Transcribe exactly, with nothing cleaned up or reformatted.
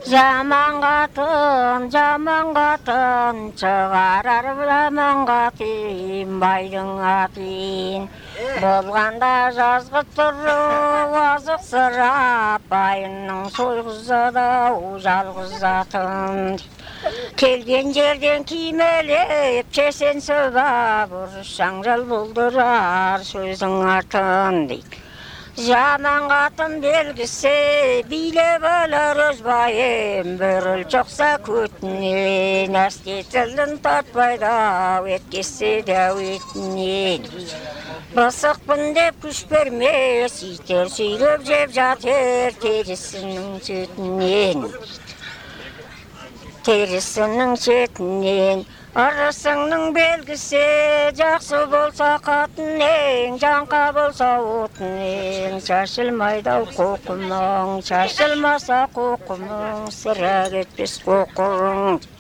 Жаман қатын, жаман қатын, шығарар жаман қатын, байдың атын. Болғанда жазғытыру азық сырап, байынның сойғызады жалғыз атын. Келген жерден кимелеп, чесен сөбап, ұрышсаң жал болдырар сөздің артын дейді. Жаман қатын белгісі, билеп өлер өз байым, бүріл жоқса көтінен, әсте тілін тартпайды, өткесі дәуетінен. Бысықпын деп күш бермес, итер сүйреп жеп жатыр, терісінің сөтінен. Терісінің шетінен, ырысыңның белгісі, жақсы болса қатының, жанқа болса отының, шашылмайдау қоқымың, шашылмаса қоқымың, сыра кетпес қоқың.